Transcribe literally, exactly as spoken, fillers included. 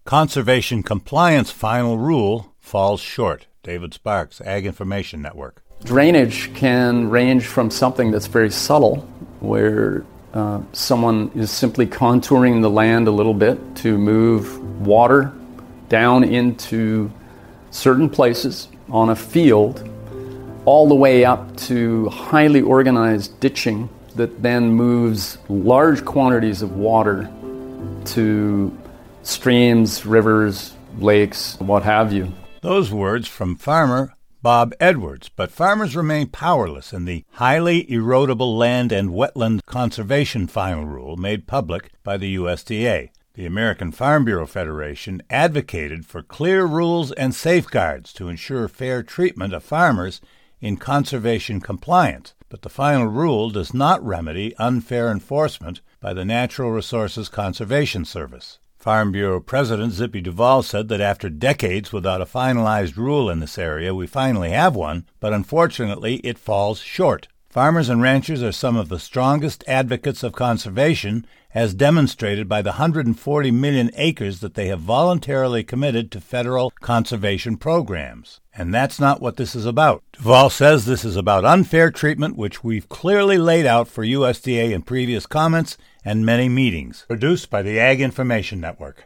Conservation compliance final rule falls short. David Sparks, Ag Information Network. Drainage can range from something that's very subtle, where uh, someone is simply contouring the land a little bit to move water down into certain places on a field, all the way up to highly organized ditching that then moves large quantities of water to streams, rivers, lakes, what have you. Those words from farmer Bob Edwards, but farmers remain powerless in the highly erodible land and wetland conservation final rule made public by the U S D A. The American Farm Bureau Federation advocated for clear rules and safeguards to ensure fair treatment of farmers in conservation compliance, but the final rule does not remedy unfair enforcement by the Natural Resources Conservation Service. Farm Bureau President Zippy Duvall said that after decades without a finalized rule in this area, we finally have one, but unfortunately it falls short. Farmers and ranchers are some of the strongest advocates of conservation, as demonstrated by the one hundred forty million acres that they have voluntarily committed to federal conservation programs. And that's not what this is about. Duvall says this is about unfair treatment, which we've clearly laid out for U S D A in previous comments and many meetings. Produced by the Ag Information Network.